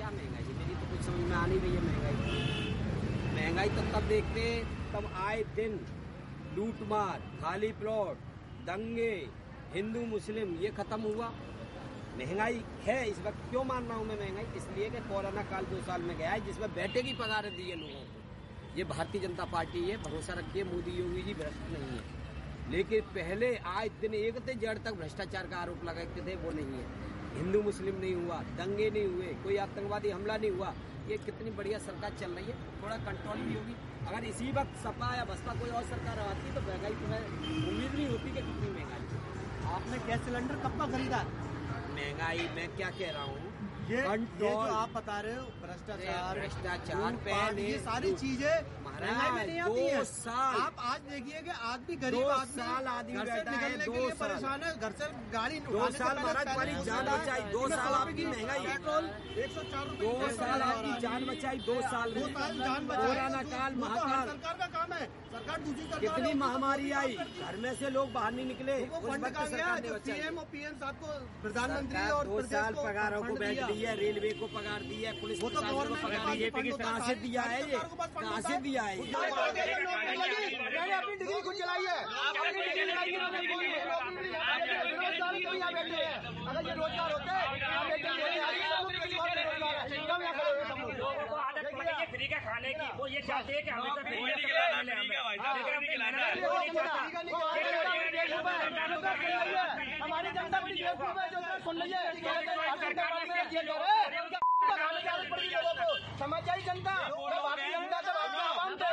क्या महंगाई है? मेरी तो कुछ समझ में आ नहीं रही है महंगाई। महंगाई तो तब देखते तब आए दिन लूटमार, खाली प्लॉट, दंगे, हिंदू मुस्लिम, ये खत्म हुआ। महंगाई है इस वक्त। क्यों मान रहा हूँ मैं महंगाई? इसलिए कि कोरोना काल 2 साल में गया है जिसमें बैठे की पगार दी है लोगों को। ये भारतीय जनता पार्टी है, भरोसा रखिए मोदी योगी जी भ्रष्ट नहीं है। लेकिन पहले आज दिन एक थे जड़ तक भ्रष्टाचार का आरोप लगाते थे, वो नहीं है। हिंदू मुस्लिम नहीं हुआ, दंगे नहीं हुए, कोई आतंकवादी हमला नहीं हुआ। ये कितनी बढ़िया सरकार चल रही है। थोड़ा कंट्रोल भी होगी। अगर इसी वक्त सपा या बसपा कोई और सरकार आती तो महंगाई तो मैं उम्मीद नहीं होती कि कितनी महंगाई। आपने गैस सिलेंडर कब का खरीदा? महंगाई मैं क्या कह रहा हूँ, ये जो आप बता रहे हो भ्रष्टाचार पहले ये सारी चीजें महंगाई में नहीं आती है। 2 साल आप आज देखिए कि आदमी गरीब आदमी घर से बैठा है, निकलने के लिए परेशान है, घर से गाड़ी 2 साल महाराज हमारी जान बचाई। 2 साल आपकी महंगाई, पेट्रोल 104 रुपए, 2 साल आपकी जान बचाई। 2 साल जान बचाई। कोरोना काल, महाकाल, सरकार का काम है। सरकार दूसरी सरकार कितनी महामारी आई, घर में से लोग बाहर नहीं निकले। वो फंड का गया जो पीएम और पीएम साहब को प्रधानमंत्री और 2 साल पगारों को बैठ दी है, रेलवे को पगार दी है, पुलिस को पगार बीजेपी की कहाँ से दिया है? ये कहाँ से दिया है? मैंने अपनी डिग्री खुद चलाई है। अगर ये रोजगार होते फ्री का खाने की, वो ये चाहते हैं कि हमेशा हमारी जनता बड़ी बेवकूफ है जो सुन लीजिए। समझ आई जनता, भारतीय जनता से बात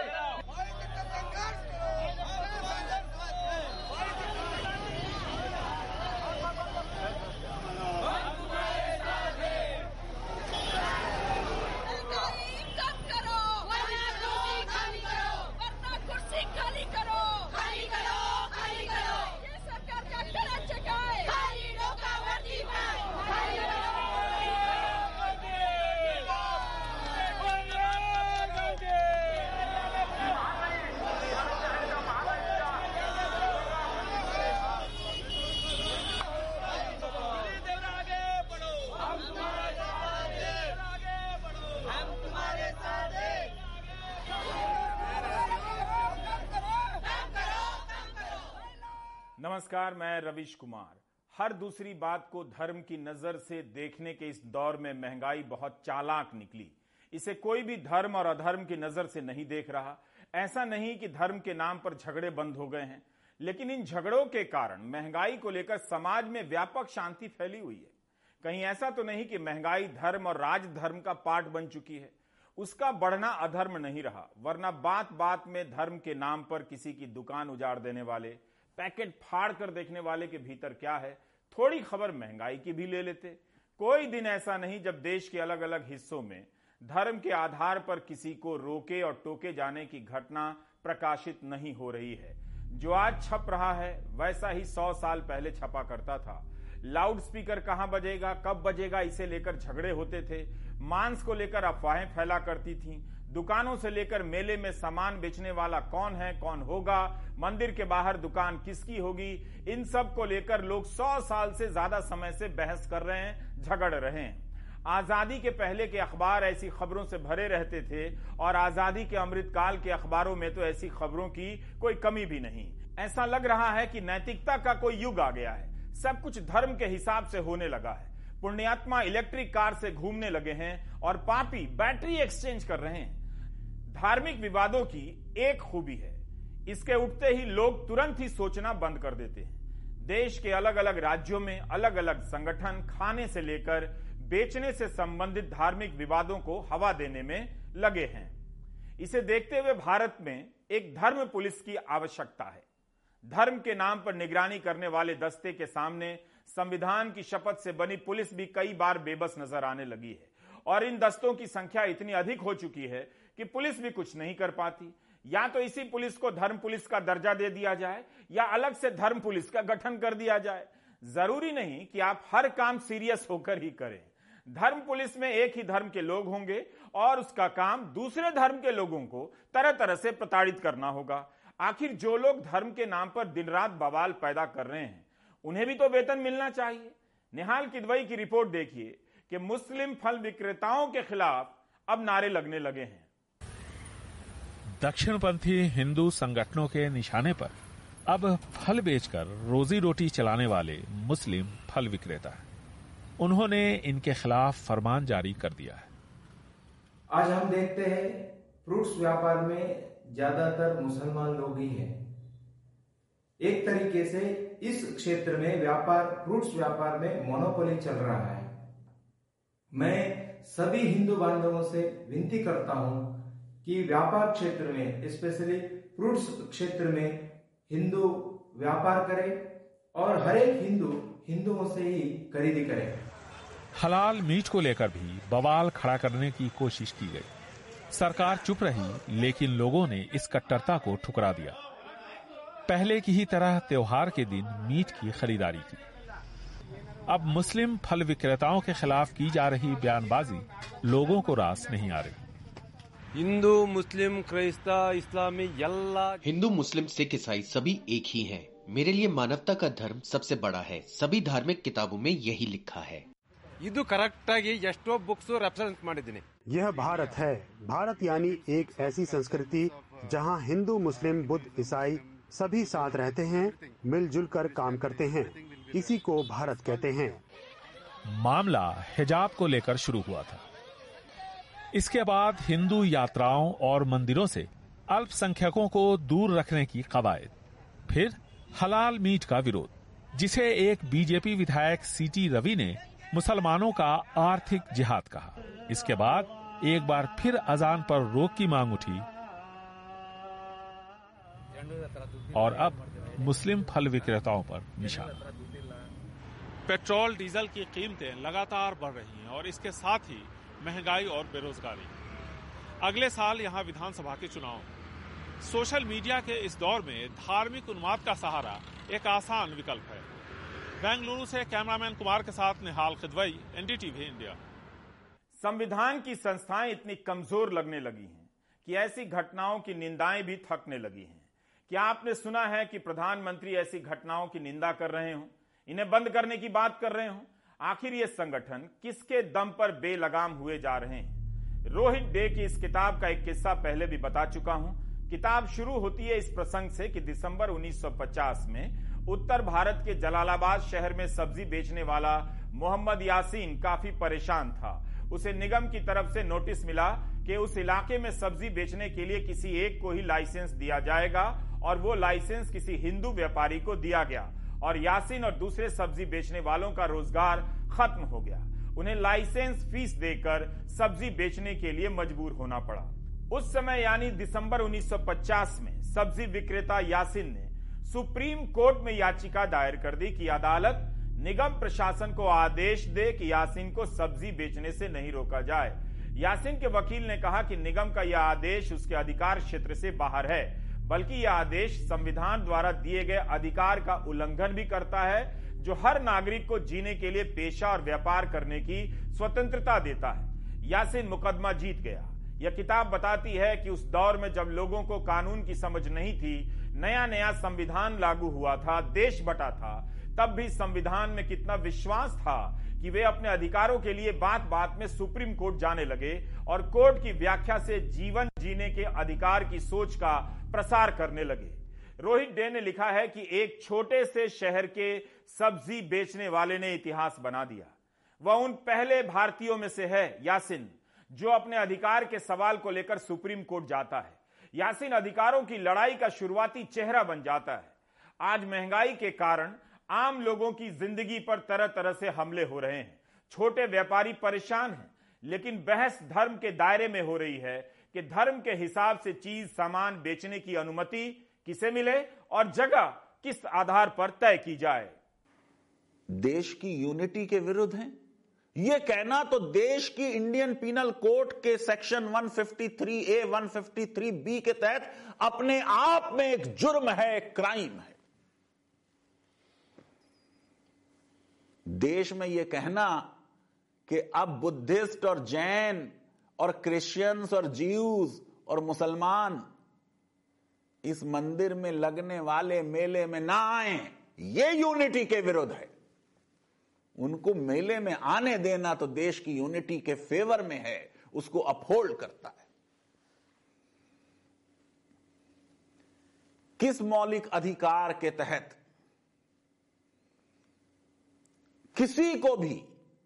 नमस्कार, मैं रविश कुमार। हर दूसरी बात को धर्म की नजर से देखने के इस दौर में महंगाई बहुत चालाक निकली। इसे कोई भी धर्म और अधर्म की नजर से नहीं देख रहा। ऐसा नहीं कि धर्म के नाम पर झगड़े बंद हो गए हैं, लेकिन इन झगड़ों के कारण महंगाई को लेकर समाज में व्यापक शांति फैली हुई है। कहीं ऐसा तो नहीं कि महंगाई धर्म और राजधर्म का पार्ट बन चुकी है। उसका बढ़ना अधर्म नहीं रहा, वरना बात बात में धर्म के नाम पर किसी की दुकान उजाड़ देने वाले, पैकेट फाड़ कर देखने वाले के भीतर क्या है, थोड़ी खबर महंगाई की भी ले लेते। कोई दिन ऐसा नहीं जब देश के अलग अलग हिस्सों में धर्म के आधार पर किसी को रोके और टोके जाने की घटना प्रकाशित नहीं हो रही है। जो आज छप रहा है वैसा ही 100 साल पहले छपा करता था। लाउड स्पीकर कहां बजेगा, कब बजेगा, इसे लेकर झगड़े होते थे। मांस को लेकर अफवाहें फैला करती थीं। दुकानों से लेकर मेले में सामान बेचने वाला कौन है, कौन होगा, मंदिर के बाहर दुकान किसकी होगी, इन सब को लेकर लोग 100 साल से ज्यादा समय से बहस कर रहे हैं, झगड़ रहे हैं। आजादी के पहले के अखबार ऐसी खबरों से भरे रहते थे और आजादी के अमृतकाल के अखबारों में तो ऐसी खबरों की कोई कमी भी नहीं। ऐसा लग रहा है कि नैतिकता का कोई युग आ गया है। सब कुछ धर्म के हिसाब से होने लगा है। पुण्यात्मा इलेक्ट्रिक कार से घूमने लगे हैं और पापी बैटरी एक्सचेंज कर रहे हैं। धार्मिक विवादों की एक खूबी है, इसके उठते ही लोग तुरंत ही सोचना बंद कर देते हैं। देश के अलग अलग राज्यों में अलग अलग संगठन खाने से लेकर बेचने से संबंधित धार्मिक विवादों को हवा देने में लगे हैं। इसे देखते हुए भारत में एक धर्म पुलिस की आवश्यकता है। धर्म के नाम पर निगरानी करने वाले दस्ते के सामने संविधान की शपथ से बनी पुलिस भी कई बार बेबस नजर आने लगी है और इन दस्तों की संख्या इतनी अधिक हो चुकी है कि पुलिस भी कुछ नहीं कर पाती। या तो इसी पुलिस को धर्म पुलिस का दर्जा दे दिया जाए या अलग से धर्म पुलिस का गठन कर दिया जाए। जरूरी नहीं कि आप हर काम सीरियस होकर ही करें। धर्म पुलिस में एक ही धर्म के लोग होंगे और उसका काम दूसरे धर्म के लोगों को तरह तरह से प्रताड़ित करना होगा। आखिर जो लोग धर्म के नाम पर दिन रात बवाल पैदा कर रहे हैं, उन्हें भी तो वेतन मिलना चाहिए। निहाल किदवई की रिपोर्ट देखिए कि मुस्लिम फल विक्रेताओं के खिलाफ अब नारे लगने लगे हैं। दक्षिणपंथी हिंदू संगठनों के निशाने पर अब फल बेचकर रोजी रोटी चलाने वाले मुस्लिम फल विक्रेता हैं। उन्होंने इनके खिलाफ फरमान जारी कर दिया है। आज हम देखते हैं फ्रूट्स व्यापार में ज्यादातर मुसलमान लोग ही हैं। एक तरीके से इस क्षेत्र में फ्रूट्स व्यापार में मोनोपोली चल रहा है। मैं सभी हिंदू बांधवों से विनती करता हूं कि व्यापार क्षेत्र में, स्पेशली फ्रूट्स क्षेत्र में हिंदू व्यापार करे और हर एक हिंदुओं से ही खरीदी करे। हलाल मीट को लेकर भी बवाल खड़ा करने की कोशिश की गई। सरकार चुप रही, लेकिन लोगों ने इस कट्टरता को ठुकरा दिया। पहले की ही तरह त्योहार के दिन मीट की खरीदारी की। अब मुस्लिम फल विक्रेताओं के खिलाफ की जा रही बयानबाजी लोगों को रास नहीं आ रही। हिंदू मुस्लिम क्राइस्ता इस्लामी हिंदू मुस्लिम सिख ईसाई सभी एक ही हैं। मेरे लिए मानवता का धर्म सबसे बड़ा है। सभी धार्मिक किताबों में यही लिखा है। ಇದು ಕರೆಕ್ಟ್ ಆಗಿ ಎಷ್ಟೋ ಬುಕ್ಸ್ ರೆಫರೆನ್ಸ್ ಮಾಡಿದ್ದೀನಿ। यह भारत है। भारत यानी एक ऐसी संस्कृति जहां हिंदू मुस्लिम बुद्ध ईसाई सभी साथ रहते हैं, मिलजुल कर काम करते हैं। इसी को भारत कहते हैं। मामला हिजाब को लेकर शुरू हुआ था। इसके बाद हिंदू यात्राओं और मंदिरों से अल्पसंख्यकों को दूर रखने की कवायद, फिर हलाल मीट का विरोध, जिसे एक बीजेपी विधायक सीटी रवि ने मुसलमानों का आर्थिक जिहाद कहा। इसके बाद एक बार फिर अजान पर रोक की मांग उठी और अब मुस्लिम फल विक्रेताओं पर निशाना। पेट्रोल डीजल की कीमतें लगातार बढ़ रही हैं और इसके साथ ही महंगाई और बेरोजगारी। अगले साल यहां विधानसभा के चुनाव हैं। सोशल मीडिया के इस दौर में धार्मिक उन्माद का सहारा एक आसान विकल्प है। बेंगलुरु से कैमरामैन कुमार के साथ निहाल खिदवई, एनडीटीवी इंडिया। संविधान की संस्थाएं इतनी कमजोर लगने लगी हैं कि ऐसी घटनाओं की निंदाएं भी थकने लगी हैं। क्या आपने सुना है कि प्रधानमंत्री ऐसी घटनाओं की निंदा कर रहे हों, इन्हें बंद करने की बात कर रहे हों? आखिर ये संगठन किसके दम पर बेलगाम हुए जा रहे हैं? रोहित डे की इस किताब का एक किस्सा पहले भी बता चुका हूं। किताब शुरू होती है इस प्रसंग से कि दिसंबर 1950 में उत्तर भारत के जलालाबाद शहर में सब्जी बेचने वाला मोहम्मद यासीन काफी परेशान था। उसे निगम की तरफ से नोटिस मिला कि उस इलाके में सब्जी बेचने के लिए किसी एक को ही लाइसेंस दिया जाएगा और वो लाइसेंस किसी हिंदू व्यापारी को दिया गया और यासीन और दूसरे सब्जी बेचने वालों का रोजगार खत्म हो गया। उन्हें लाइसेंस फीस देकर सब्जी बेचने के लिए मजबूर होना पड़ा। उस समय यानी दिसंबर 1950 में सब्जी विक्रेता यासीन ने सुप्रीम कोर्ट में याचिका दायर कर दी कि अदालत निगम प्रशासन को आदेश दे कि यासीन को सब्जी बेचने से नहीं रोका जाए। यासीन के वकील ने कहा कि निगम का यह आदेश उसके अधिकार क्षेत्र से बाहर है, बल्कि यह आदेश संविधान द्वारा दिए गए अधिकार का उल्लंघन भी करता है, जो हर नागरिक को जीने के लिए पेशा और व्यापार करने की स्वतंत्रता देता है। यासीन मुकदमा जीत गया। यह किताब बताती है कि उस दौर में जब लोगों को कानून की समझ नहीं थी, नया नया संविधान लागू हुआ था, देश बटा था, तब भी संविधान में कितना विश्वास था कि वे अपने अधिकारों के लिए बात बात में सुप्रीम कोर्ट जाने लगे और कोर्ट की व्याख्या से जीवन जीने के अधिकार की सोच का प्रसार करने लगे। रोहित डे ने लिखा है कि एक छोटे से शहर के सब्जी बेचने वाले ने इतिहास बना दिया। वह उन पहले भारतीयों में से है, यासीन, जो अपने अधिकार के सवाल को लेकर सुप्रीम कोर्ट जाता है। यासीन अधिकारों की लड़ाई का शुरुआती चेहरा बन जाता है। आज महंगाई के कारण आम लोगों की जिंदगी पर तरह तरह से हमले हो रहे हैं। छोटे व्यापारी परेशान हैं, लेकिन बहस धर्म के दायरे में हो रही है कि धर्म के हिसाब से चीज सामान बेचने की अनुमति किसे मिले और जगह किस आधार पर तय की जाए। देश की यूनिटी के विरुद्ध हैं। यह कहना तो देश की इंडियन पीनल कोड के सेक्शन 153A 153B के तहत अपने आप में एक जुर्म है, एक क्राइम है। देश में यह कहना कि अब बुद्धिस्ट और जैन और क्रिश्चियंस और ज्यूज और मुसलमान इस मंदिर में लगने वाले मेले में ना आए, ये यूनिटी के विरुद्ध है। उनको मेले में आने देना तो देश की यूनिटी के फेवर में है, उसको अपहोल्ड करता है। किस मौलिक अधिकार के तहत किसी को भी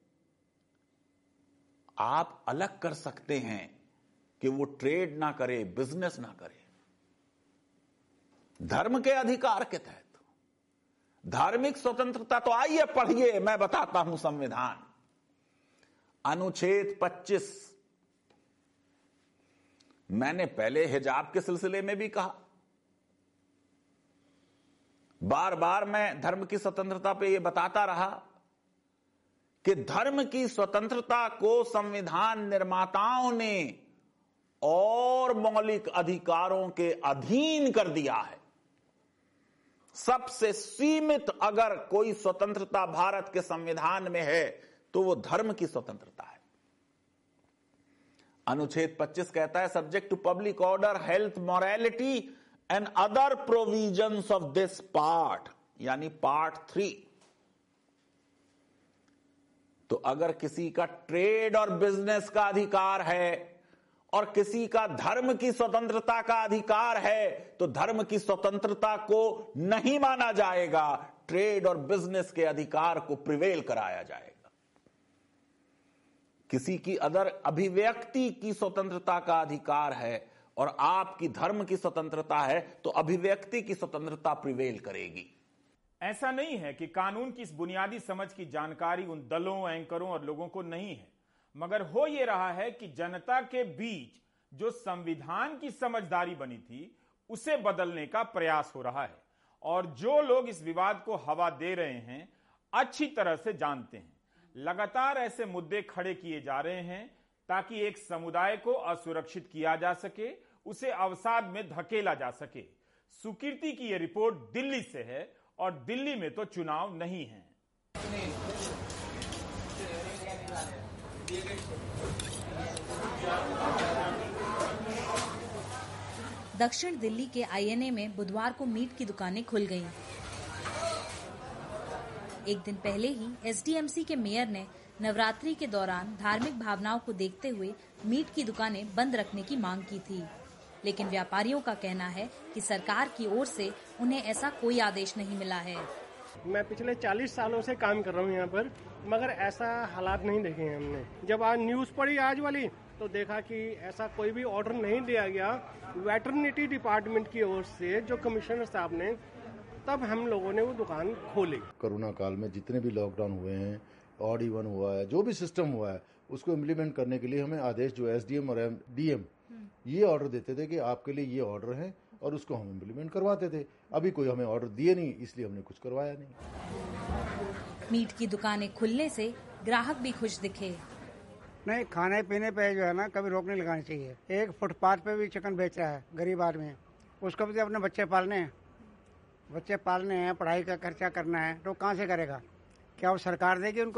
आप अलग कर सकते हैं कि वो ट्रेड ना करे, बिजनेस ना करे? धर्म के अधिकार के तहत धार्मिक स्वतंत्रता। तो आइए पढ़िए, मैं बताता हूं संविधान। अनुच्छेद 25, मैंने पहले हिजाब के सिलसिले में भी कहा, बार बार मैं धर्म की स्वतंत्रता पे ये बताता रहा कि धर्म की स्वतंत्रता को संविधान निर्माताओं ने और मौलिक अधिकारों के अधीन कर दिया है। सबसे सीमित अगर कोई स्वतंत्रता भारत के संविधान में है तो वो धर्म की स्वतंत्रता है। अनुच्छेद 25 कहता है, subject to public order, health, morality and other provisions of this part, यानी पार्ट 3। तो अगर किसी का ट्रेड और बिजनेस का अधिकार है और किसी का धर्म की स्वतंत्रता का अधिकार है, तो धर्म की स्वतंत्रता को नहीं माना जाएगा, ट्रेड और बिजनेस के अधिकार को प्रिवेल कराया जाएगा। किसी की अदर अभिव्यक्ति की स्वतंत्रता का अधिकार है और आपकी धर्म की स्वतंत्रता है, तो अभिव्यक्ति की स्वतंत्रता प्रिवेल करेगी। ऐसा नहीं है कि कानून की इस बुनियादी समझ की जानकारी उन दलों, एंकरों और लोगों को नहीं है, मगर हो यह रहा है कि जनता के बीच जो संविधान की समझदारी बनी थी उसे बदलने का प्रयास हो रहा है। और जो लोग इस विवाद को हवा दे रहे हैं अच्छी तरह से जानते हैं, लगातार ऐसे मुद्दे खड़े किए जा रहे हैं ताकि एक समुदाय को असुरक्षित किया जा सके, उसे अवसाद में धकेला जा सके। सुकीर्ति की यह रिपोर्ट दिल्ली से है और दिल्ली में तो चुनाव नहीं है। दक्षिण दिल्ली के आईएनए में बुधवार को मीट की दुकानें खुल गईं। एक दिन पहले ही एसडीएमसी के मेयर ने नवरात्रि के दौरान धार्मिक भावनाओं को देखते हुए मीट की दुकानें बंद रखने की मांग की थी, लेकिन व्यापारियों का कहना है कि सरकार की ओर से उन्हें ऐसा कोई आदेश नहीं मिला है। मैं पिछले 40 सालों से काम कर रहा हूँ यहाँ पर, मगर ऐसा हालात नहीं देखे हैं हमने। जब आज न्यूज़ पढ़ी आज वाली तो देखा कि ऐसा कोई भी ऑर्डर नहीं दिया गया वेटरनिटी डिपार्टमेंट की ओर से, जो कमिश्नर साहब ने, तब हम लोगों ने वो दुकान खोली। कोरोना काल में जितने भी लॉकडाउन हुए हैं, ऑड इवन हुआ है, जो भी सिस्टम हुआ है, उसको इम्प्लीमेंट करने के लिए हमें आदेश जो एसडीएम और डीएम ये ऑर्डर देते थे कि आपके लिए ये ऑर्डर है, और उसको हम इम्प्लीमेंट करवाते थे। अभी कोई हमें ऑर्डर दिए नहीं, इसलिए हमने कुछ करवाया नहीं। मीट की दुकानें खुलने से ग्राहक भी खुश दिखे। नहीं, खाने पीने पे जो है ना कभी रोक नहीं लगानी चाहिए। एक फुटपाथ पे भी चिकन बेच रहा है गरीब आदमी, उसको भी अपने बच्चे पालने हैं, पढ़ाई का खर्चा करना है, तो कहाँ से करेगा? क्या वो सरकार देगी उनको?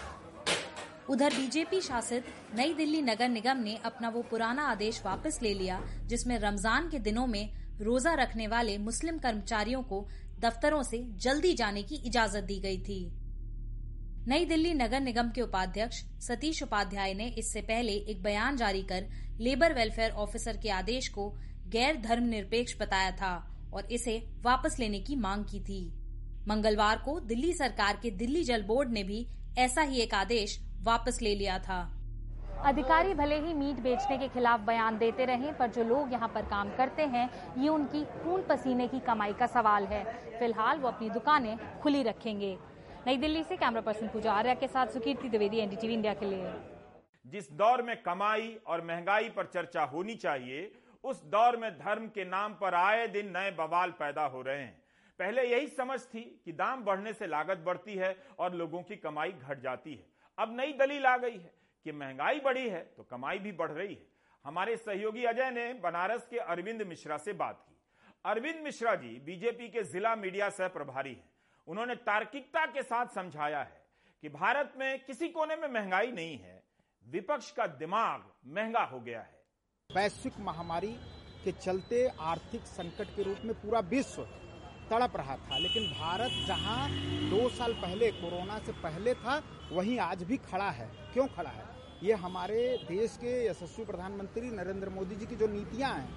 उधर बीजेपी शासित नई दिल्ली नगर निगम ने अपना वो पुराना आदेश वापस ले लिया जिसमें रमजान के दिनों में रोजा रखने वाले मुस्लिम कर्मचारियों को दफ्तरों से जल्दी जाने की इजाजत दी गई थी। नई दिल्ली नगर निगम के उपाध्यक्ष सतीश उपाध्याय ने इससे पहले एक बयान जारी कर लेबर वेलफेयर ऑफिसर के आदेश को गैर धर्मनिरपेक्ष बताया था और इसे वापस लेने की मांग की थी। मंगलवार को दिल्ली सरकार के दिल्ली जल बोर्ड ने भी ऐसा ही एक आदेश वापस ले लिया था। अधिकारी भले ही मीट बेचने के खिलाफ बयान देते रहे, पर जो लोग यहाँ पर काम करते हैं ये उनकी खून पसीने की कमाई का सवाल है। फिलहाल वो अपनी दुकानें खुली रखेंगे। नई दिल्ली से कैमरा पर्सन पूजा आर्या के साथ सुकीर्ति द्विवेदी, एनडीटीवी इंडिया के लिए। जिस दौर में कमाई और महंगाई पर चर्चा होनी चाहिए, उस दौर में धर्म के नाम पर आए दिन नए बवाल पैदा हो रहे हैं। पहले यही समझ थी कि दाम बढ़ने से लागत बढ़ती है और लोगों की कमाई घट जाती है। अब नई दलील आ गई है कि महंगाई बढ़ी है तो कमाई भी बढ़ रही है। हमारे सहयोगी अजय ने बनारस के अरविंद मिश्रा से बात की। अरविंद मिश्रा जी बीजेपी के जिला मीडिया सह प्रभारी हैं। उन्होंने तार्किकता के साथ समझाया है कि भारत में किसी कोने में महंगाई नहीं है, विपक्ष का दिमाग महंगा हो गया है। वैश्विक महामारी के चलते आर्थिक संकट के रूप में पूरा विश्व तड़प रहा था। लेकिन भारत जहां 2 साल पहले कोरोना से पहले था, वहीं आज भी खड़ा है। क्यों खड़ा है? ये हमारे देश के यशस्वी प्रधानमंत्री नरेंद्र मोदी जी की जो नीतियां हैं,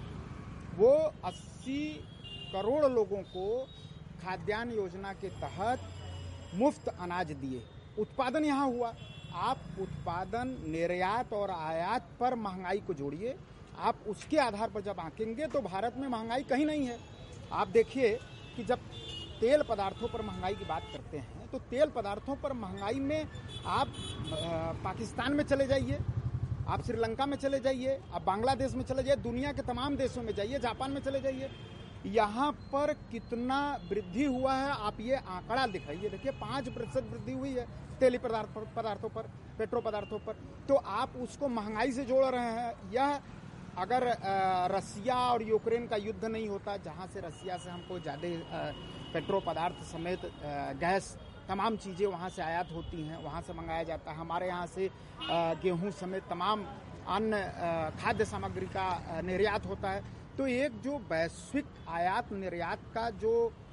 वो 80 करोड़ लोगों को खाद्यान्न योजना के तहत मुफ्त अनाज दिए। उत्पादन यहाँ हुआ। आप उत्पादन, निर्यात और आयात पर महंगाई को जोड़िए। आप उसके आधार पर जब आंकेंगे तो भारत में महंगाई कहीं नहीं है। आप देखिए कि जब तेल पदार्थों पर महंगाई की बात करते हैं तो तेल पदार्थों पर महंगाई में आप पाकिस्तान में चले जाइए, आप श्रीलंका में चले जाइए, आप बांग्लादेश में चले जाइए, दुनिया के तमाम देशों में जाइए, जापान में चले जाइए, यहाँ पर कितना वृद्धि हुआ है आप ये आंकड़ा दिखाइए। देखिए 5% वृद्धि हुई है तेली पदार्थों पर, पेट्रो पदार्थों पर। तो आप उसको महंगाई से जोड़ रहे हैं। यह अगर रसिया और यूक्रेन का युद्ध नहीं होता, जहां से रसिया से हमको ज़्यादा पेट्रो पदार्थ समेत गैस, तमाम चीज़ें वहां से आयात होती हैं, वहां से मंगाया जाता है। हमारे यहाँ से गेहूं समेत तमाम अन्य खाद्य सामग्री का निर्यात होता है। तो एक जो वैश्विक आयात निर्यात का जो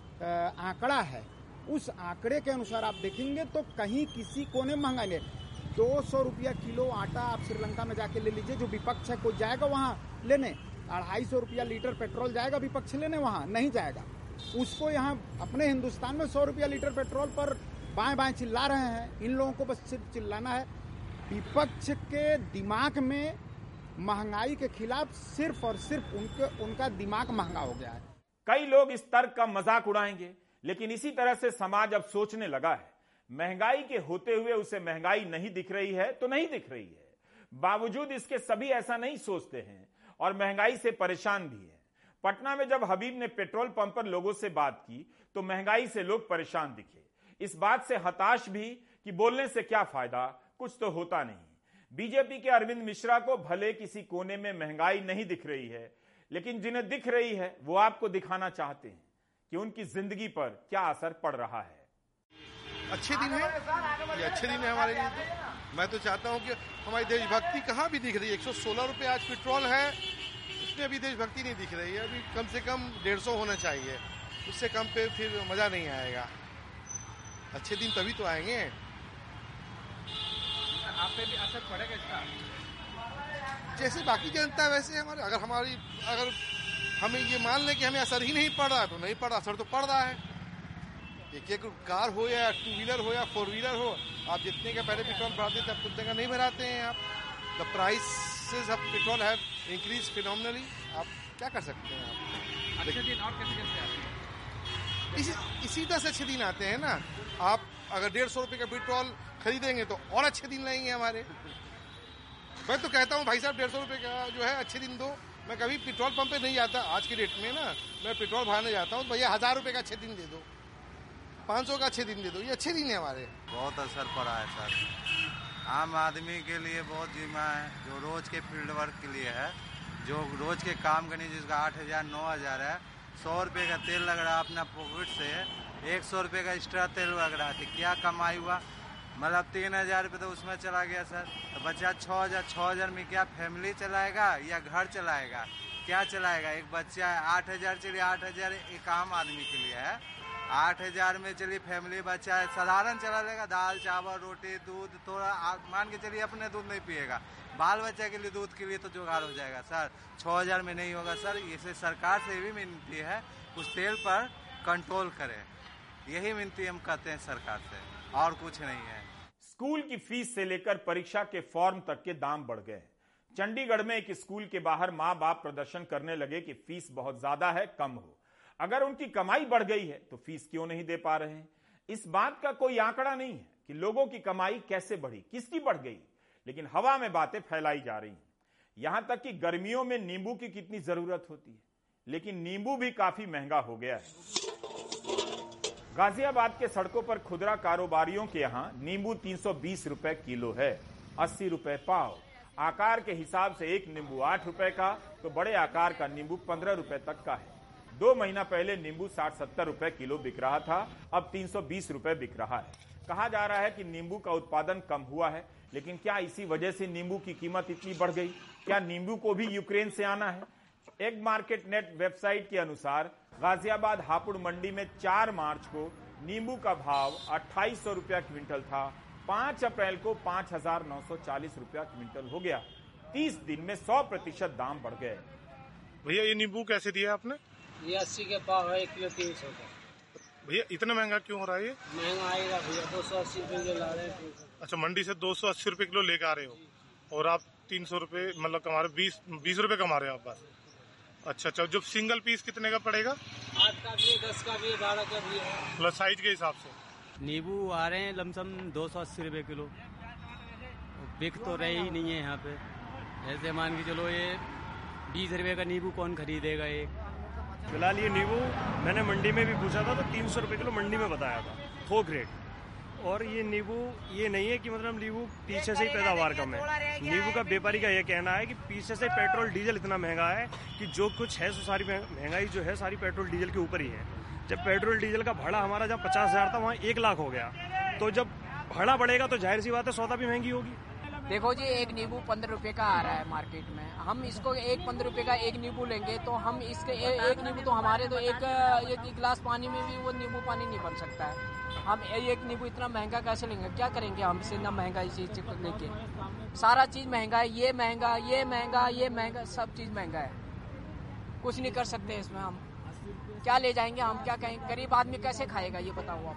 आंकड़ा है, उस आंकड़े के अनुसार आप देखेंगे तो कहीं किसी कोने महंगा नहीं। 200 रुपया किलो आटा आप श्रीलंका में जाके ले लीजिए, जो विपक्ष है कोई जाएगा वहाँ लेने? 250 रुपया लीटर पेट्रोल जाएगा विपक्ष लेने? वहाँ नहीं जाएगा। उसको यहाँ अपने हिंदुस्तान में 100 रुपया लीटर पेट्रोल पर बाएं बाएं चिल्ला रहे हैं। इन लोगों को बस सिर्फ चिल्लाना है। विपक्ष के दिमाग में महंगाई के खिलाफ सिर्फ और सिर्फ उनका दिमाग महंगा हो गया है। कई लोग इस तर्क का मजाक उड़ाएंगे, लेकिन इसी तरह से समाज अब सोचने लगा है। महंगाई के होते हुए उसे महंगाई नहीं दिख रही है तो नहीं दिख रही है। बावजूद इसके सभी ऐसा नहीं सोचते हैं और महंगाई से परेशान भी है। पटना में जब हबीब ने पेट्रोल पंप पर लोगों से बात की तो महंगाई से लोग परेशान दिखे। इस बात से हताश भी कि बोलने से क्या फायदा, कुछ तो होता नहीं। बीजेपी के अरविंद मिश्रा को भले किसी कोने में महंगाई नहीं दिख रही है, लेकिन जिन्हें दिख रही है वो आपको दिखाना चाहते हैं कि उनकी जिंदगी पर क्या असर पड़ रहा है। अच्छे दिन है, ये अच्छे दिन है हमारे लिए। तो मैं तो चाहता हूं कि हमारी देशभक्ति कहाँ भी दिख रही है। 116 रुपये आज पेट्रोल है, उसमें अभी देशभक्ति नहीं दिख रही है। अभी कम से कम 150 होना चाहिए, उससे कम पे फिर मजा नहीं आएगा। अच्छे दिन तभी तो आएंगे। आप पे भी असर पड़ेगा इसका? जैसे बाकी जनता वैसे हमारे, अगर हमें ये मान लें कि हमें असर ही नहीं पड़ रहा तो नहीं पड़ रहा, असर तो पड़ रहा है। एक कार हो या 2 व्हीलर हो या 4 व्हीलर हो, आप जितने का पहले पेट्रोल भराते थे अब उतने का नहीं भराते हैं आप। The prices of petrol have increase phenomenally. आप क्या कर सकते हैं? आप अच्छे दिन और कैसे आते हैं? इसी तरह से अच्छे दिन आते हैं ना। आप अगर 150 रुपये का पेट्रोल खरीदेंगे तो और अच्छे दिन लगेंगे हमारे। मैं तो कहता हूँ भाई साहब 150 रुपये का जो है अच्छे दिन दो। मैं कभी पेट्रोल पंप पे नहीं जाता आज के डेट में ना, मैं पेट्रोल भराने जाता हूँ, भैया 1000 रुपये का अच्छे दिन दे दो, 500 का अच्छे दिन दे दो। ये अच्छे दिन है हमारे। बहुत असर पड़ा है सर। आम आदमी के लिए बहुत जीमा है, जो रोज के फील्ड वर्क के लिए है, जो रोज के काम करने जिसका 8000 9000 है। 100 रुपये का तेल लग रहा है अपना पॉकेट से, 100 रुपये का एक्स्ट्रा तेल लग रहा है। क्या कमाई हुआ? मतलब 3000 रुपये तो उसमें चला गया सर। तो बच्चा 6000 में क्या फैमिली चलाएगा या घर चलाएगा? क्या चलाएगा? एक बच्चा 8000, चलिए 8000 एक आम आदमी के लिए है। 8000 में चलिए फैमिली बच्चा है, साधारण चला लेगा, दाल चावल रोटी दूध, थोड़ा मान के चलिए अपने दूध नहीं पिएगा, बाल बच्चा के लिए दूध के लिए तो जुगाड़ हो जाएगा सर। 6000 में नहीं होगा सर। इसे सरकार से भी विनती है उस तेल पर कंट्रोल करें, यही विनती हम कहते हैं सरकार से, और कुछ नहीं है। स्कूल की फीस से लेकर परीक्षा के फॉर्म तक के दाम बढ़ गए। चंडीगढ़ में एक स्कूल के बाहर मां बाप प्रदर्शन करने लगे कि फीस बहुत ज्यादा है, कम हो। अगर उनकी कमाई बढ़ गई है तो फीस क्यों नहीं दे पा रहे हैं? इस बात का कोई आंकड़ा नहीं है कि लोगों की कमाई कैसे बढ़ी, किसकी बढ़ गई, लेकिन हवा में बातें फैलाई जा रही हैं। यहां तक कि गर्मियों में नींबू की कितनी जरूरत होती है, लेकिन नींबू भी काफी महंगा हो गया है। गाजियाबाद के सड़कों पर खुदरा कारोबारियों के यहां नींबू 320 रुपए किलो है, 80 रुपए पाव। आकार के हिसाब से एक नींबू 8 रुपए का, तो बड़े आकार का नींबू 15 रुपए तक का है। 2 महीना पहले नींबू 60-70 रुपए किलो बिक रहा था, अब 320 रुपए बिक रहा है। कहा जा रहा है कि नींबू का उत्पादन कम हुआ है, लेकिन क्या इसी वजह से नींबू की कीमत इतनी बढ़ गई? क्या नींबू को भी यूक्रेन से आना है? एग मार्केट नेट वेबसाइट के अनुसार गाजियाबाद हापुड़ मंडी में 4 मार्च को नींबू का भाव 2800 रुपया क्विंटल था। 5 अप्रैल को 5940 रुपया क्विंटल हो गया। 30 दिन में 100% दाम बढ़ गए। भैया ये नींबू कैसे दिया आपने? ये 80 के पाव है, 1 किलो 300 का। भैया इतना महंगा क्यों हो रहा है ये? महंगा आएगा भैया, 280 रुपए किलो ला रहे हैं। अच्छा, मंडी से 280 रुपए किलो लेकर आ रहे हो और आप 300 रुपए मतलब कमा रहे, 20 रुपए कमा रहे हो आप बस। अच्छा, जो सिंगल पीस कितने का पड़ेगा? 8 का भी है, 10 का भी है, 12 का भी है, मतलब साइज के हिसाब से। नींबू आ रहे हैं लमसम 280 रुपए किलो, बिक तो रहे ही नहीं है यहाँ पे। ऐसे मान के चलो ये 20 रुपए का नींबू कौन खरीदेगा एक? फिलहाल ये नींबू मैंने मंडी में भी पूछा था तो 300 रुपए किलो मंडी में बताया था, थोक रेट। और ये नींबू ये नहीं है कि मतलब नींबू पीछे से ही पैदावार कम है। नींबू का व्यापारी का ये कहना है कि पीछे से पेट्रोल डीजल इतना महंगा है कि जो कुछ है सो सारी महंगाई जो है सारी पेट्रोल डीजल के ऊपर ही है। जब पेट्रोल डीजल का भाड़ा हमारा जब 50,000 था वहाँ 1 लाख हो गया, तो जब भाड़ा बढ़ेगा तो जाहिर सी बात है सौदा भी महंगी होगी। देखो जी, एक नींबू 15 रुपए का आ रहा है मार्केट में। हम इसको 15 रुपए का एक नींबू लेंगे तो हम इसके एक नींबू तो हमारे तो एक गिलास पानी में भी वो नींबू पानी नहीं बन सकता है। हम एक नींबू इतना महंगा कैसे लेंगे? क्या करेंगे हम इससे इतना महंगा चीज लेके? सारा चीज महंगा है, ये महंगा, ये महंगा, ये महंगा, सब चीज महंगा है। कुछ नहीं कर सकते इसमें। हम क्या ले जाएंगे? हम क्या कहेंगे? गरीब आदमी कैसे खाएगा ये बताओ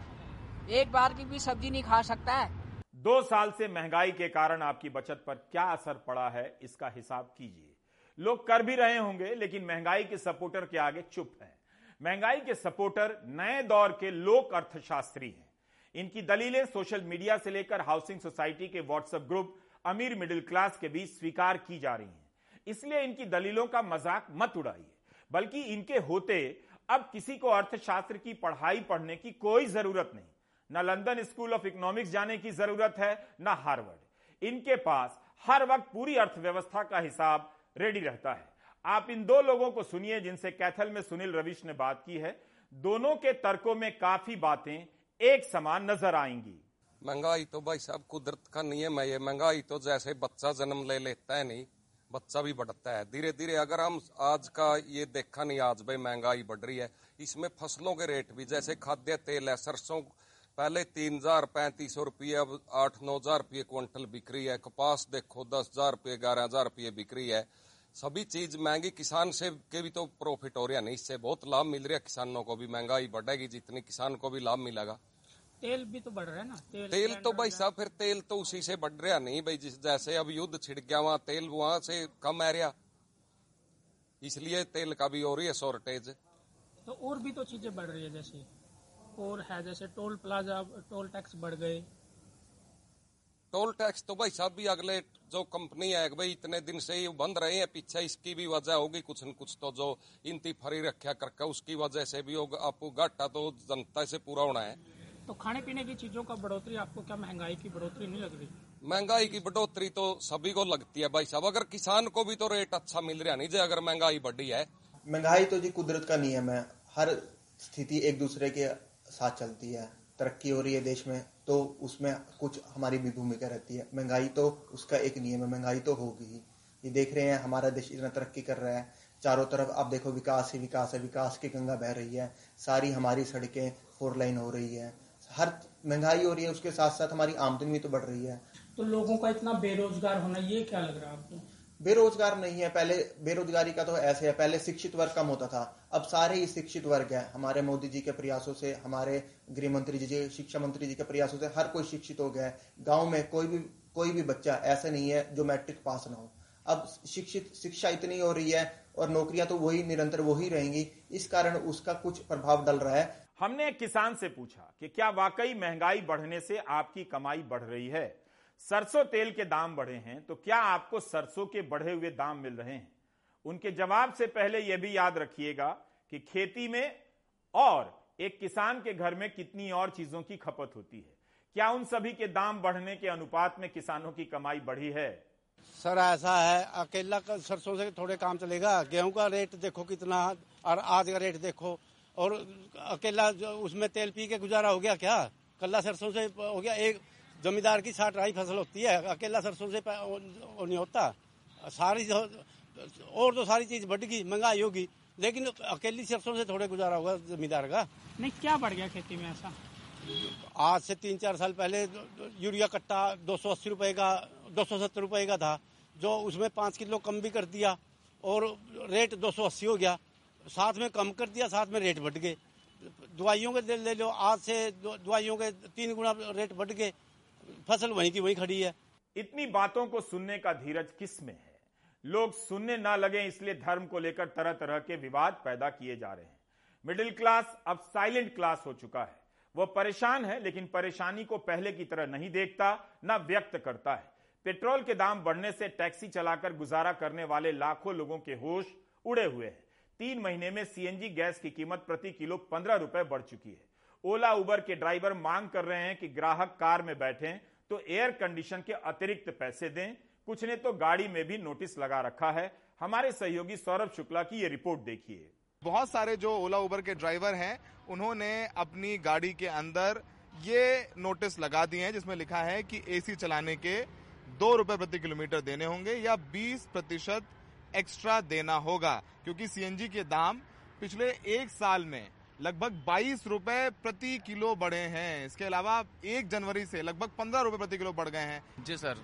आप? एक बार की भी सब्जी नहीं खा सकता है। 2 साल से महंगाई के कारण आपकी बचत पर क्या असर पड़ा है, इसका हिसाब कीजिए। लोग कर भी रहे होंगे, लेकिन महंगाई के सपोर्टर के आगे चुप हैं। महंगाई के सपोर्टर नए दौर के लोक अर्थशास्त्री हैं। इनकी दलीलें सोशल मीडिया से लेकर हाउसिंग सोसाइटी के व्हाट्सएप ग्रुप अमीर मिडिल क्लास के बीच स्वीकार की जा रही हैं। इसलिए इनकी दलीलों का मजाक मत उड़ाइए, बल्कि इनके होते अब किसी को अर्थशास्त्र की पढ़ाई पढ़ने की कोई जरूरत नहीं। न लंदन स्कूल ऑफ इकोनॉमिक्स जाने की जरूरत है, न हार्वर्ड। इनके पास हर वक्त पूरी अर्थव्यवस्था का हिसाब रेडी रहता है। आप इन 2 लोगों को सुनिए जिनसे कैथल में सुनील रविश ने बात की है। दोनों के तर्कों में काफी बातें एक समान नजर आएंगी। महंगाई तो भाई साहब कुदरत का नियम है। ये महंगाई तो जैसे बच्चा जन्म ले लेता है, नहीं बच्चा भी बढ़ता है धीरे धीरे। अगर हम आज का ये देखा नहीं, आज भाई महंगाई बढ़ रही है। इसमें फसलों के रेट भी, जैसे खाद्य तेल है, सरसों पहले 3,000-3,500 रुपये, अब 8-9,000 रुपये क्विंटल बिक रही है। कपास देखो 10,000 रुपये 11,000 रुपये बिक रही है। सभी चीज महंगी। किसान से के भी तो प्रॉफिट हो रहा है, नहीं इससे बहुत लाभ मिल रहा है किसानों को भी। महंगाई बढ़ेगी जितनी किसान को भी लाभ मिलेगा। तेल भी तो बढ़ रहा है ना। तेल तो भाई साहब फिर तेल तो उसी से बढ़ रहा नहीं भाई। जैसे अब युद्ध छिड़ गया वहाँ तेल वहां से कम आ रहा, इसलिए तेल का भी हो रही है शॉर्टेज। तो और भी तो चीजें बढ़ रही है, जैसे और है जैसे टोल प्लाजा, टोल टैक्स बढ़ गए। टोल टैक्स तो भाई साहब भी अगले जो कंपनी है भाई इतने दिन से ही बंद रहे हैं, पीछे इसकी भी वजह होगी कुछ न कुछ। तो जो इनती फरी रखा करके उसकी वजह से भी होगा। आपको घाटा तो जनता से पूरा होना है। तो खाने पीने की चीजों का बढ़ोतरी आपको क्या महंगाई की बढ़ोतरी नहीं लग रही? महंगाई की बढ़ोतरी तो सभी को लगती है भाई साहब। अगर किसान को भी तो रेट अच्छा मिल रहा नहीं, जो अगर महंगाई बढ़ी है। महंगाई तो जी कुदरत का नियम है। हर स्थिति एक दूसरे के साथ चलती है। तरक्की हो रही है देश में तो उसमें कुछ हमारी भी भूमिका रहती है। महंगाई तो उसका एक नियम है, महंगाई तो होगी ही। ये देख रहे हैं हमारा देश इतना तरक्की कर रहा है, चारों तरफ आप देखो विकास ही विकास है, विकास की गंगा बह रही है। सारी हमारी सड़कें 4 लाइन हो रही है। हर महंगाई हो रही है, उसके साथ साथ हमारी आमदनी भी तो बढ़ रही है। तो लोगों का इतना बेरोजगार होना, ये क्या लग रहा है आपको? बेरोजगार नहीं है। पहले बेरोजगारी का तो ऐसे है, पहले शिक्षित वर्ग कम होता था, अब सारे ही शिक्षित वर्ग है। हमारे मोदी जी के प्रयासों से, हमारे गृह मंत्री जी, शिक्षा मंत्री जी के प्रयासों से हर कोई शिक्षित हो गया है। गांव में कोई भी बच्चा ऐसा नहीं है जो मैट्रिक पास ना हो। अब शिक्षा इतनी हो रही है और नौकरियां तो वही निरंतर वही रहेंगी, इस कारण उसका कुछ प्रभाव डल रहा है। हमने एक किसान से पूछा कि क्या वाकई महंगाई बढ़ने से आपकी कमाई बढ़ रही है? सरसों तेल के दाम बढ़े हैं तो क्या आपको सरसों के बढ़े हुए दाम मिल रहे हैं? उनके जवाब से पहले यह भी याद रखिएगा कि खेती में और एक किसान के घर में कितनी और चीजों की खपत होती है। क्या उन सभी के दाम बढ़ने के अनुपात में किसानों की कमाई बढ़ी है? सर ऐसा है, अकेला सरसों से थोड़े काम चलेगा। गेहूं का रेट देखो कितना और आज का रेट देखो, और अकेला उसमें तेल पी के गुजारा हो गया क्या? कल्ला सरसों से हो गया। एक जमींदार की 60 फसल होती है, अकेला सरसों से नहीं होता। सारी और तो सारी चीज बढ़ गई, महंगाई होगी लेकिन अकेली सरसों से थोड़े गुजारा होगा जमींदार का। नहीं, क्या बढ़ गया खेती में ऐसा? आज से 3-4 साल पहले यूरिया कट्टा 280 रुपए का 270 रुपए का था, जो उसमें 5 किलो कम भी कर दिया और रेट 280 हो गया। साथ में कम कर दिया, साथ में रेट बढ़ गए। दवाइयों के ले लो, आज से दवाइयों के 3 गुना रेट बढ़ गए। फसल वहीं की वहीं खड़ी है। इतनी बातों को सुनने का धीरज किस में है? लोग सुनने ना लगे इसलिए धर्म को लेकर तरह तरह के विवाद पैदा किए जा रहे हैं। मिडिल क्लास अब साइलेंट क्लास हो चुका है। वो परेशान है, लेकिन परेशानी को पहले की तरह नहीं देखता, ना व्यक्त करता है। पेट्रोल के दाम बढ़ने से टैक्सी चलाकर गुजारा करने वाले लाखों लोगों के होश उड़े हुए हैं। 3 महीने में सीएनजी गैस की कीमत प्रति किलो 15 रुपए बढ़ चुकी है। ओला उबर के ड्राइवर मांग कर रहे हैं कि ग्राहक कार में बैठें तो एयर कंडीशन के अतिरिक्त पैसे दें। कुछ ने तो गाड़ी में भी नोटिस लगा रखा है। हमारे सहयोगी सौरभ शुक्ला की ये रिपोर्ट देखिए। बहुत सारे जो ओला उबर के ड्राइवर हैं, उन्होंने अपनी गाड़ी के अंदर ये नोटिस लगा दिए हैं जिसमें लिखा है कि एसी चलाने के 2 रुपए प्रति किलोमीटर देने होंगे या 20% एक्स्ट्रा देना होगा, क्योंकि सीएनजी के दाम पिछले 1 साल में लगभग 22 रुपए प्रति किलो बढ़े हैं। इसके अलावा 1 जनवरी से लगभग 15 रुपए प्रति किलो बढ़ गए हैं। जी सर,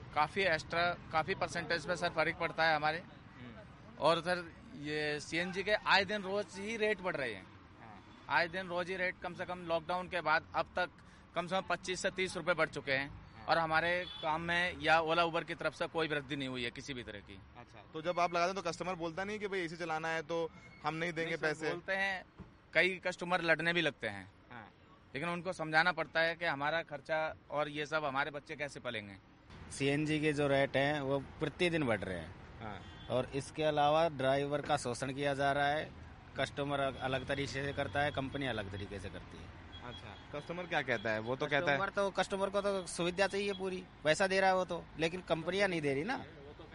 काफी परसेंटेज पे सर फर्क पड़ता है हमारे। और सर ये सीएनजी के आए दिन रोज ही रेट बढ़ रहे हैं। आए दिन रोज ही रेट कम से कम लॉकडाउन के बाद अब तक कम से कम 25 से 30 रुपए बढ़ चुके हैं। और हमारे काम में या ओला उबर की तरफ से कोई वृद्धि नहीं हुई है किसी भी तरह की। अच्छा, तो जब आप लगाते हैं तो कस्टमर बोलता नहीं कि भाई एसी चलाना है तो हम नहीं देंगे पैसे? बोलते हैं, कई कस्टमर लड़ने भी लगते हैं। लेकिन उनको समझाना पड़ता है कि हमारा खर्चा और ये सब हमारे बच्चे कैसे पलेंगे। सीएनजी के जो रेट हैं वो प्रतिदिन बढ़ रहे हैं। और इसके अलावा ड्राइवर का शोषण किया जा रहा है। कस्टमर अलग तरीके से करता है, कंपनी अलग तरीके से करती है। अच्छा, कस्टमर क्या कहता है? वो तो कहता है कस्टमर को तो सुविधा चाहिए पूरी, पैसा दे रहा है वो तो, लेकिन कंपनियां नहीं दे रही ना।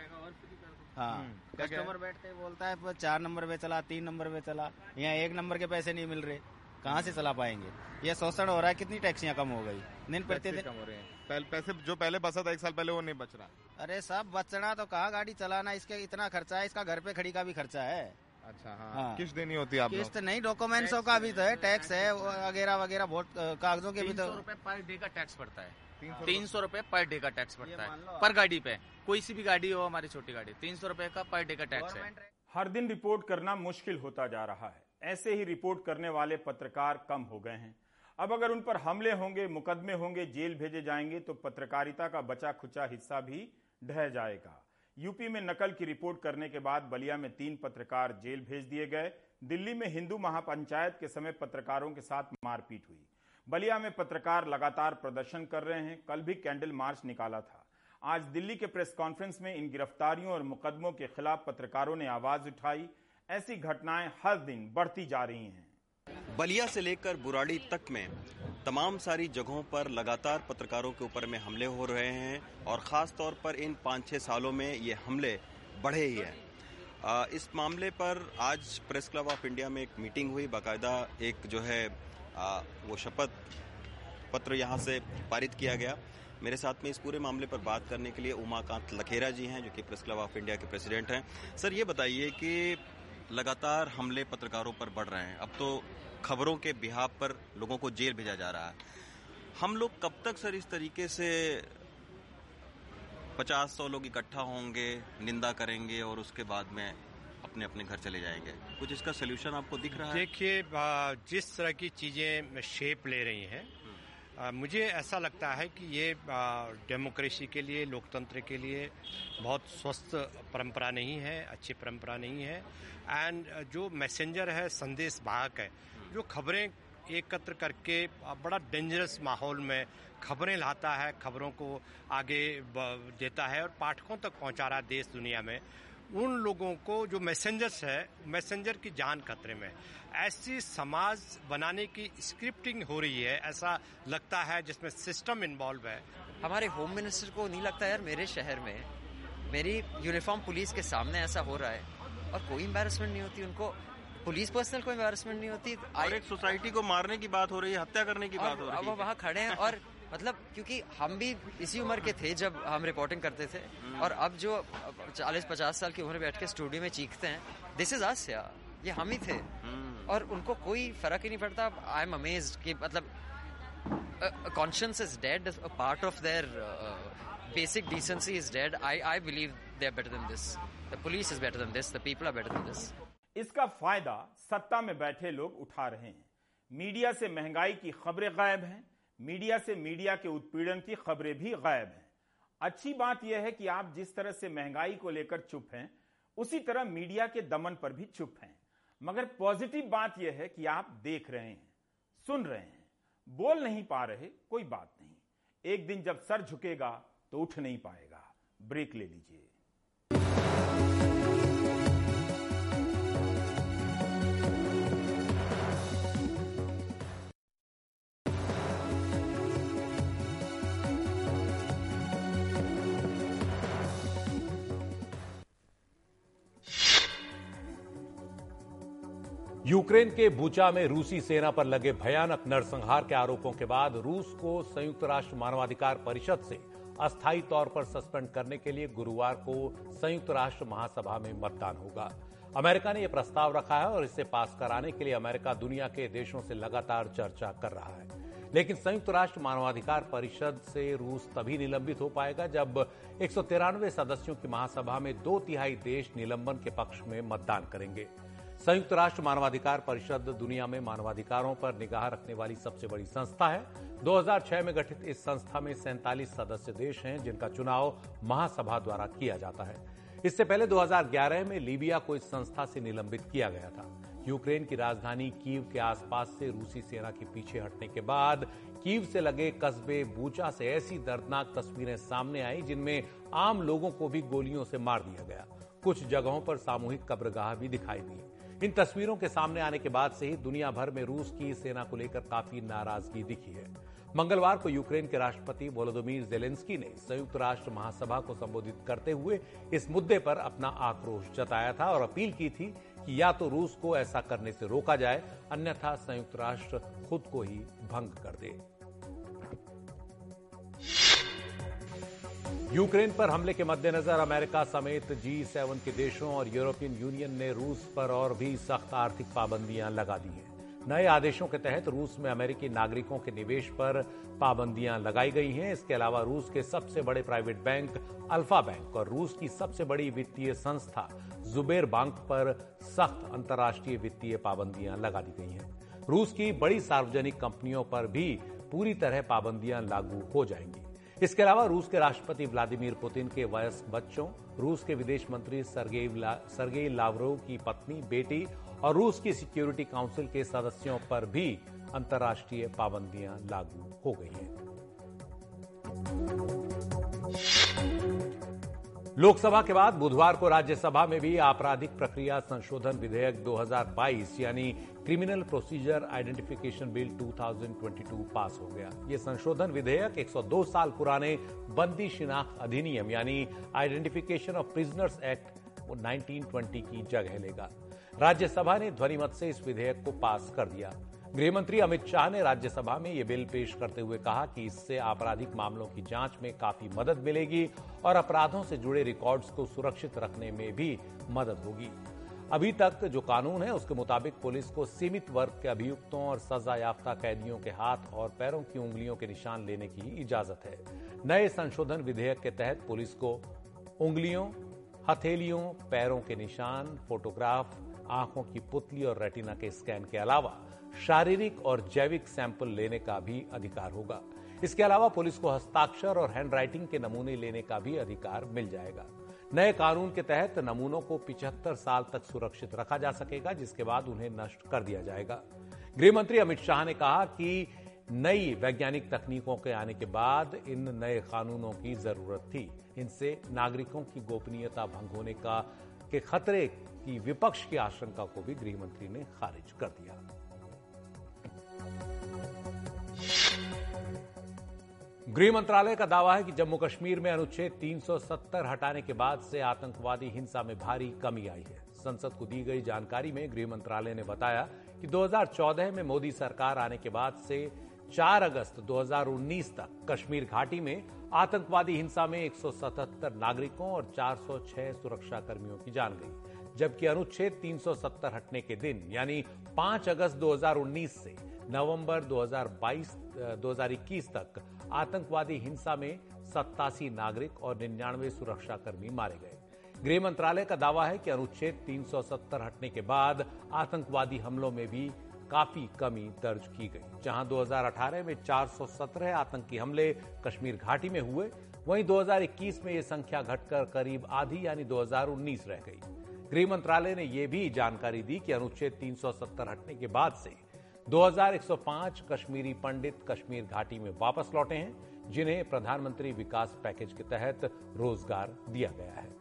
हाँ, कस्टमर बैठते बोलता है 4 नंबर पे चला, 3 नंबर पे चला, यहाँ 1 नंबर के पैसे नहीं मिल रहे, कहाँ से चला पाएंगे? ये शोषण हो रहा है। कितनी टैक्सियां कम हो गई दिन प्रतिदिन कम हो रहे हैं। पैसे जो पहले बचा था 1 साल पहले वो नहीं बच रहा। अरे सब बचना तो कहाँ, गाड़ी चलाना इसके इतना खर्चा है, इसका घर पे खड़ी का भी खर्चा है। अच्छा, हाँ। किस्त देनी होती है? किस्त नहीं, डॉक्यूमेंट्सों का भी तो है, टैक्स है वगैरह वगैरह, बहुत कागजों के भी तो। 300 रुपए पर डे का टैक्स पड़ता है। 300 रुपए पर डे का टैक्स पड़ता है पर गाड़ी पे। कोई सी भी गाड़ी हो, हमारी छोटी गाड़ी, 300 रुपए का पर डे का टैक्स है। हर दिन रिपोर्ट करना मुश्किल होता जा रहा है। ऐसे ही रिपोर्ट करने वाले पत्रकार कम हो गए हैं। अब अगर उन पर हमले होंगे, मुकदमे होंगे, जेल भेजे जाएंगे तो पत्रकारिता का बचा खुचा हिस्सा भी ढह जाएगा। यूपी में नकल की रिपोर्ट करने के बाद बलिया में 3 पत्रकार जेल भेज दिए गए। दिल्ली में हिंदू महापंचायत के समय पत्रकारों के साथ मारपीट हुई। बलिया में पत्रकार लगातार प्रदर्शन कर रहे हैं। कल भी कैंडल मार्च निकाला था। आज दिल्ली के प्रेस कॉन्फ्रेंस में इन गिरफ्तारियों और मुकदमों के खिलाफ पत्रकारों ने आवाज उठाई। ऐसी घटनाएं हर दिन बढ़ती जा रही हैं। बलिया से लेकर बुराड़ी तक में तमाम सारी जगहों पर लगातार पत्रकारों के ऊपर में हमले हो रहे हैं और ख़ास तौर पर इन 5-6 सालों में ये हमले बढ़े ही हैं। इस मामले पर आज प्रेस क्लब ऑफ इंडिया में एक मीटिंग हुई। बाकायदा एक जो है वो शपथ पत्र यहाँ से पारित किया गया। मेरे साथ में इस पूरे मामले पर बात करने के लिए उमाकांत लखेरा जी हैं, जो कि प्रेस क्लब ऑफ इंडिया के प्रेसिडेंट हैं। सर, ये बताइए कि लगातार हमले पत्रकारों पर बढ़ रहे हैं। अब तो खबरों के बिहाफ पर लोगों को जेल भेजा जा रहा है। हम लोग कब तक सर इस तरीके से 50-100 लोग इकट्ठा होंगे, निंदा करेंगे और उसके बाद में अपने अपने घर चले जाएंगे? कुछ इसका सोल्यूशन आपको दिख रहा है? देखिए, जिस तरह की चीजें शेप ले रही हैं, मुझे ऐसा लगता है कि ये डेमोक्रेसी के लिए, लोकतंत्र के लिए बहुत स्वस्थ परंपरा नहीं है, अच्छी परंपरा नहीं है। एंड जो मैसेंजर है, संदेश वाहक है, जो खबरें एकत्र करके बड़ा डेंजरस माहौल में खबरें लाता है, खबरों को आगे देता है और पाठकों तक पहुंचा रहा है देश दुनिया में, उन लोगों को जो मैसेंजर्स है, मैसेंजर की जान खतरे में। ऐसी समाज बनाने की स्क्रिप्टिंग हो रही है, ऐसा लगता है, जिसमें सिस्टम इन्वॉल्व है। हमारे होम मिनिस्टर को नहीं लगता यार मेरे शहर में मेरी यूनिफॉर्म पुलिस के सामने ऐसा हो रहा है और कोई एम्बैरेसमेंट नहीं होती उनको, पुलिस पर्सनल को एम्बैरेसमेंट नहीं होती। और एक सोसाइटी को मारने की बात हो रही है, हत्या करने की बात हो रही है। अब वहाँ खड़े हैं और मतलब क्योंकि हम भी इसी उम्र के थे जब हम रिपोर्टिंग करते थे, और अब जो 40-50 साल की उम्र बैठ के स्टूडियो में चीखते हैं, दिस इज अस यार। ये हम ही थे और उनको कोई फर्क ही नहीं पड़ता। आई एम अमेज्ड कि मतलब conscious is dead, a part of their basic decency is dead. I believe they are better than this, the police is better than this, the people are better than this. इसका फायदा सत्ता में बैठे लोग उठा रहे हैं। मीडिया से महंगाई की खबरें गायब हैं, मीडिया से मीडिया के उत्पीड़न की खबरें भी गायब हैं। अच्छी बात यह है कि आप जिस तरह से महंगाई को लेकर चुप हैं, उसी तरह मीडिया के दमन पर भी चुप हैं। मगर पॉजिटिव बात यह है कि आप देख रहे हैं, सुन रहे हैं, बोल नहीं पा रहे, कोई बात नहीं। एक दिन जब सर झुकेगा तो उठ नहीं पाएगा। ब्रेक ले लीजिए। यूक्रेन के बूचा में रूसी सेना पर लगे भयानक नरसंहार के आरोपों के बाद रूस को संयुक्त राष्ट्र मानवाधिकार परिषद से अस्थायी तौर पर सस्पेंड करने के लिए गुरुवार को संयुक्त राष्ट्र महासभा में मतदान होगा। अमेरिका ने यह प्रस्ताव रखा है और इसे पास कराने के लिए अमेरिका दुनिया के देशों से लगातार चर्चा कर रहा है। लेकिन संयुक्त राष्ट्र मानवाधिकार परिषद से रूस तभी निलंबित हो पाएगा जब 193 सदस्यों की महासभा में 2/3 देश निलंबन के पक्ष में मतदान करेंगे। संयुक्त राष्ट्र मानवाधिकार परिषद दुनिया में मानवाधिकारों पर निगाह रखने वाली सबसे बड़ी संस्था है। 2006 में गठित इस संस्था में 47 सदस्य देश हैं जिनका चुनाव महासभा द्वारा किया जाता है। इससे पहले 2011 में लीबिया को इस संस्था से निलंबित किया गया था। यूक्रेन की राजधानी कीव के आसपास से रूसी सेना के पीछे हटने के बाद कीव से लगे कस्बे बूचा से ऐसी दर्दनाक तस्वीरें सामने आई जिनमें आम लोगों को भी गोलियों से मार दिया गया। कुछ जगहों पर सामूहिक कब्रगाह भी दिखाई दी। इन तस्वीरों के सामने आने के बाद से ही दुनिया भर में रूस की सेना को लेकर काफी नाराजगी दिखी है। मंगलवार को यूक्रेन के राष्ट्रपति वोलोदिमीर ज़ेलेंस्की ने संयुक्त राष्ट्र महासभा को संबोधित करते हुए इस मुद्दे पर अपना आक्रोश जताया था और अपील की थी कि या तो रूस को ऐसा करने से रोका जाए, अन्यथा संयुक्त राष्ट्र खुद को ही भंग कर दे। यूक्रेन पर हमले के मद्देनजर अमेरिका समेत G7 के देशों और यूरोपियन यूनियन ने रूस पर और भी सख्त आर्थिक पाबंदियां लगा दी हैं। नए आदेशों के तहत रूस में अमेरिकी नागरिकों के निवेश पर पाबंदियां लगाई गई हैं। इसके अलावा रूस के सबसे बड़े प्राइवेट बैंक अल्फा बैंक और रूस की सबसे बड़ी वित्तीय संस्था जुबेर बैंक पर सख्त अंतर्राष्ट्रीय वित्तीय पाबंदियां लगा दी गई हैं। रूस की बड़ी सार्वजनिक कंपनियों पर भी पूरी तरह पाबंदियां लागू हो जाएंगी। इसके अलावा रूस के राष्ट्रपति व्लादिमीर पुतिन के वयस्क बच्चों, रूस के विदेश मंत्री सरगेई लावरोव की पत्नी, बेटी और रूस की सिक्योरिटी काउंसिल के सदस्यों पर भी अंतर्राष्ट्रीय पाबंदियां लागू हो गई हैं। लोकसभा के बाद बुधवार को राज्यसभा में भी आपराधिक प्रक्रिया संशोधन विधेयक 2022 यानी criminal procedure identification bill 2022 pass हो गया। यह संशोधन विधेयक 102 साल पुराने बंदी शिनाख्त अधिनियम यानी आइडेंटिफिकेशन ऑफ प्रिजनर्स एक्ट 1920 की जगह लेगा। राज्यसभा ने ध्वनिमत से इस विधेयक को पास कर दिया। गृहमंत्री अमित शाह ने राज्यसभा में यह बिल पेश करते हुए कहा कि इससे आपराधिक मामलों की जांच में काफी मदद मिलेगी और अपराधों से जुड़े रिकॉर्ड्स को सुरक्षित रखने में भी मदद होगी। अभी तक जो कानून है उसके मुताबिक पुलिस को सीमित वर्ग के अभियुक्तों और सजा याफ्ता कैदियों के हाथ और पैरों की उंगलियों के निशान लेने की इजाजत है। नए संशोधन विधेयक के तहत पुलिस को उंगलियों, हथेलियों, पैरों के निशान, फोटोग्राफ, आंखों की पुतली और रेटिना के स्कैन के अलावा शारीरिक और जैविक सैंपल लेने का भी अधिकार होगा। इसके अलावा पुलिस को हस्ताक्षर और हैंडराइटिंग के नमूने लेने का भी अधिकार मिल जाएगा। नए कानून के तहत नमूनों को 75 साल तक सुरक्षित रखा जा सकेगा, जिसके बाद उन्हें नष्ट कर दिया जाएगा। गृहमंत्री अमित शाह ने कहा कि नई वैज्ञानिक तकनीकों के आने के बाद इन नए कानूनों की जरूरत थी। इनसे नागरिकों की गोपनीयता भंग होने के खतरे की विपक्ष की आशंका को भी गृहमंत्री ने खारिज कर दिया। गृह मंत्रालय का दावा है कि जम्मू कश्मीर में अनुच्छेद 370 हटाने के बाद से आतंकवादी हिंसा में भारी कमी आई है। संसद को दी गई जानकारी में गृह मंत्रालय ने बताया कि 2014 में मोदी सरकार आने के बाद से 4 अगस्त 2019 तक कश्मीर घाटी में आतंकवादी हिंसा में 177 नागरिकों और 406 सुरक्षा कर्मियों की जान गई, जबकि अनुच्छेद 370 हटने के दिन यानी 5 अगस्त 2019 से नवंबर 2021 तक आतंकवादी हिंसा में 87 नागरिक और 99 सुरक्षाकर्मी मारे गए। गृह मंत्रालय का दावा है कि अनुच्छेद 370 हटने के बाद आतंकवादी हमलों में भी काफी कमी दर्ज की गई। जहां 2018 में 417 आतंकी हमले कश्मीर घाटी में हुए, वहीं 2021 में यह संख्या घटकर करीब आधी यानी 2019 रह गई। गृह मंत्रालय ने यह भी जानकारी दी कि अनुच्छेद 370 हटने के बाद से 2105 कश्मीरी पंडित कश्मीर घाटी में वापस लौटे हैं, जिन्हें प्रधानमंत्री विकास पैकेज के तहत रोजगार दिया गया है।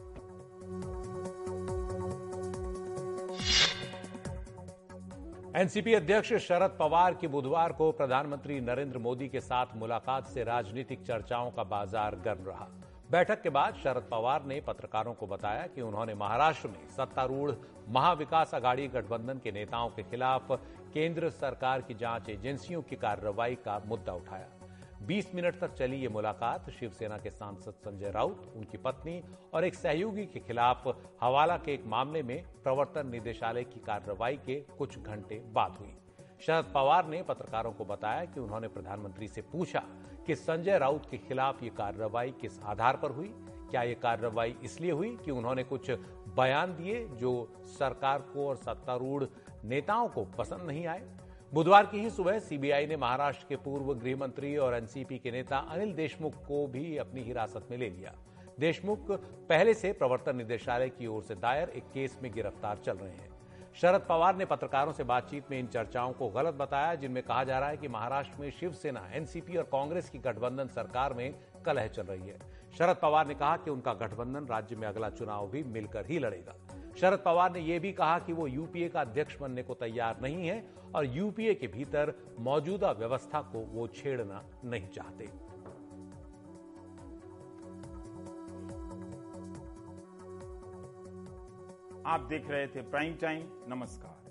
एनसीपी अध्यक्ष शरद पवार की बुधवार को प्रधानमंत्री नरेंद्र मोदी के साथ मुलाकात से राजनीतिक चर्चाओं का बाजार गर्म रहा। बैठक के बाद शरद पवार ने पत्रकारों को बताया कि उन्होंने महाराष्ट्र में सत्तारूढ़ महाविकास अघाड़ी गठबंधन के नेताओं के खिलाफ केंद्र सरकार की जांच एजेंसियों की कार्रवाई का मुद्दा उठाया। 20 मिनट तक चली ये मुलाकात शिवसेना के सांसद संजय राउत, उनकी पत्नी और एक सहयोगी के खिलाफ हवाला के एक मामले में प्रवर्तन निदेशालय की कार्रवाई के कुछ घंटे बाद हुई। शरद पवार ने पत्रकारों को बताया कि उन्होंने प्रधानमंत्री से पूछा कि संजय राउत के खिलाफ ये कार्रवाई किस आधार पर हुई। क्या ये कार्रवाई इसलिए हुई कि उन्होंने कुछ बयान दिए जो सरकार को और सत्तारूढ़ नेताओं को पसंद नहीं आए। बुधवार की ही सुबह सीबीआई ने महाराष्ट्र के पूर्व गृह मंत्री और एनसीपी के नेता अनिल देशमुख को भी अपनी हिरासत में ले लिया। देशमुख पहले से प्रवर्तन निदेशालय की ओर से दायर एक केस में गिरफ्तार चल रहे हैं। शरद पवार ने पत्रकारों से बातचीत में इन चर्चाओं को गलत बताया, जिनमें कहा जा रहा है कि महाराष्ट्र में शिवसेना, एनसीपी और कांग्रेस की गठबंधन सरकार में कलह चल रही है। शरद पवार ने कहा कि उनका गठबंधन राज्य में अगला चुनाव भी मिलकर ही लड़ेगा। शरद पवार ने यह भी कहा कि वो यूपीए का अध्यक्ष बनने को तैयार नहीं है और यूपीए के भीतर मौजूदा व्यवस्था को वो छेड़ना नहीं चाहते। आप देख रहे थे प्राइम टाइम। नमस्कार।